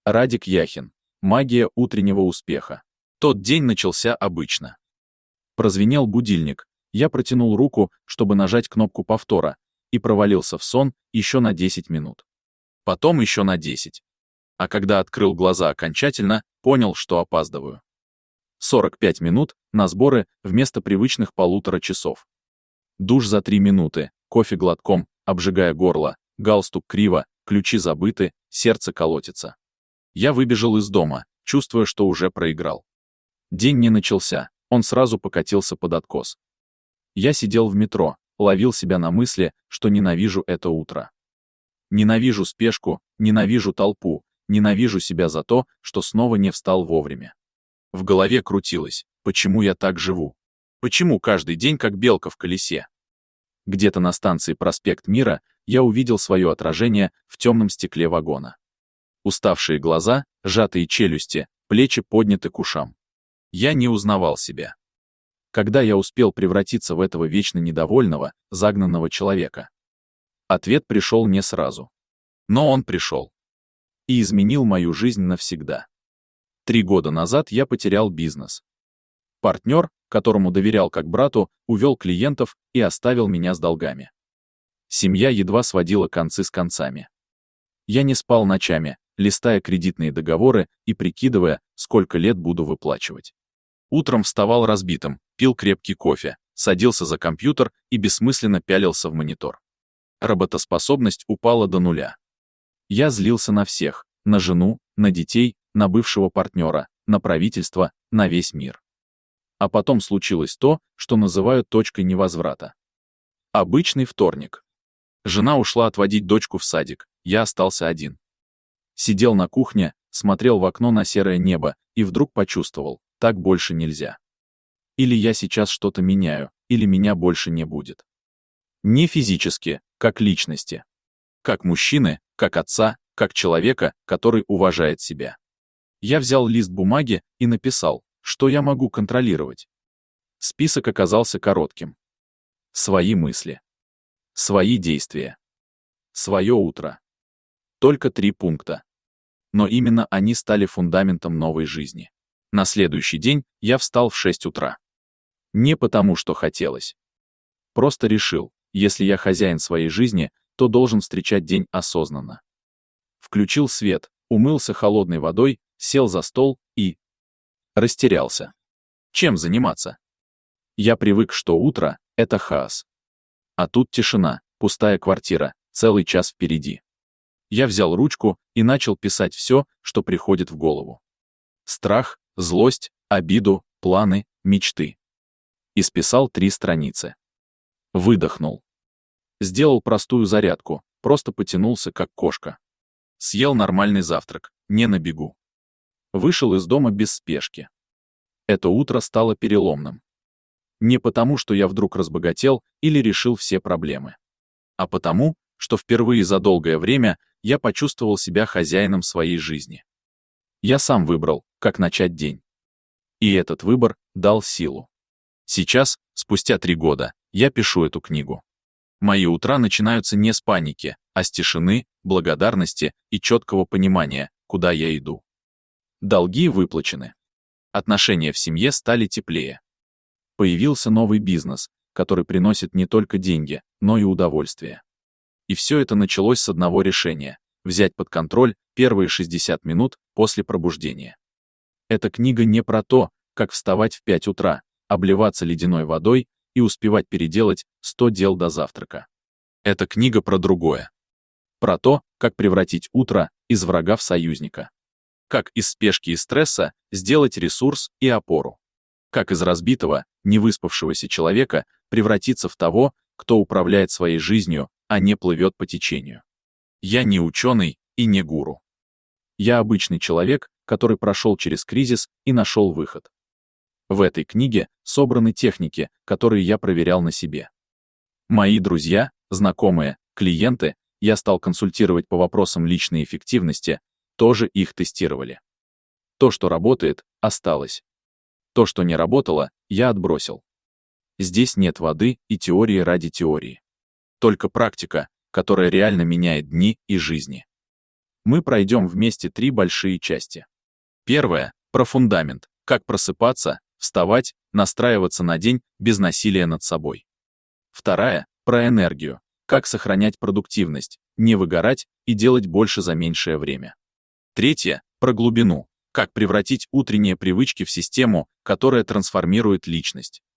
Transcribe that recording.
Радик Яхин. Магия утреннего успеха. Тот день начался обычно. Прозвенел будильник. Я протянул руку, чтобы нажать кнопку повтора, и провалился в сон еще на 10 минут. Потом еще на 10. А когда открыл глаза окончательно, понял, что опаздываю. 45 минут на сборы вместо привычных 1,5 часов. Душ за 3 минуты, кофе глотком, обжигая горло, галстук криво, ключи забыты, сердце колотится. Я выбежал из дома, чувствуя, что уже проиграл. День не начался, он сразу покатился под откос. Я сидел в метро, ловил себя на мысли, что ненавижу это утро. Ненавижу спешку, ненавижу толпу, ненавижу себя за то, что снова не встал вовремя. В голове крутилось, почему я так живу? Почему каждый день как белка в колесе? Где-то на станции Проспект Мира я увидел свое отражение в темном стекле вагона. Уставшие глаза, сжатые челюсти, плечи подняты к ушам. Я не узнавал себя. Когда я успел превратиться в этого вечно недовольного, загнанного человека? Ответ пришел не сразу. Но он пришел. И изменил мою жизнь навсегда. 3 года назад я потерял бизнес. Партнер, которому доверял как брату, увел клиентов и оставил меня с долгами. Семья едва сводила концы с концами. Я не спал ночами, листая кредитные договоры и прикидывая, сколько лет буду выплачивать. Утром вставал разбитым, пил крепкий кофе, садился за компьютер и бессмысленно пялился в монитор. Работоспособность упала до нуля. Я злился на всех, на жену, на детей, на бывшего партнера, на правительство, на весь мир. А потом случилось то, что называют точкой невозврата. Обычный вторник. Жена ушла отводить дочку в садик, я остался один. Сидел на кухне, смотрел в окно на серое небо и вдруг почувствовал, так больше нельзя. Или я сейчас что-то меняю, или меня больше не будет. Не физически, как личности. Как мужчины, как отца, как человека, который уважает себя. Я взял лист бумаги и написал, что я могу контролировать. Список оказался коротким. Свои мысли. Свои действия. Свое утро. Только 3 пункта. Но именно они стали фундаментом новой жизни. На следующий день я встал в 6 утра. Не потому, что хотелось. Просто решил, если я хозяин своей жизни, то должен встречать день осознанно. Включил свет, умылся холодной водой, сел за стол и... растерялся. Чем заниматься? Я привык, что утро — это хаос. А тут тишина, пустая квартира, целый час впереди. Я взял ручку и начал писать все, что приходит в голову. Страх, злость, обиду, планы, мечты. Исписал 3 страницы. Выдохнул. Сделал простую зарядку, просто потянулся, как кошка. Съел нормальный завтрак, не на бегу. Вышел из дома без спешки. Это утро стало переломным. Не потому, что я вдруг разбогател или решил все проблемы, а потому, что впервые за долгое время я почувствовал себя хозяином своей жизни. Я сам выбрал, как начать день. И этот выбор дал силу. Сейчас, спустя 3 года, я пишу эту книгу. Мои утра начинаются не с паники, а с тишины, благодарности и четкого понимания, куда я иду. Долги выплачены. Отношения в семье стали теплее. Появился новый бизнес, который приносит не только деньги, но и удовольствие. И все это началось с одного решения — взять под контроль первые 60 минут после пробуждения. Эта книга не про то, как вставать в 5 утра, обливаться ледяной водой и успевать переделать 100 дел до завтрака. Эта книга про другое. Про то, как превратить утро из врага в союзника. Как из спешки и стресса сделать ресурс и опору. Как из разбитого, невыспавшегося человека превратиться в того, кто управляет своей жизнью, а не плывет по течению. Я не ученый и не гуру. Я обычный человек, который прошел через кризис и нашел выход. В этой книге собраны техники, которые я проверял на себе. Мои друзья, знакомые, клиенты, я стал консультировать по вопросам личной эффективности, тоже их тестировали. То, что работает, осталось. То, что не работало, я отбросил. Здесь нет воды и теории ради теории. Только практика, которая реально меняет дни и жизни. Мы пройдем вместе 3 большие части. Первая — про фундамент, как просыпаться, вставать, настраиваться на день без насилия над собой. Вторая — про энергию, как сохранять продуктивность, не выгорать и делать больше за меньшее время. Третья — про глубину, как превратить утренние привычки в систему, которая трансформирует личность.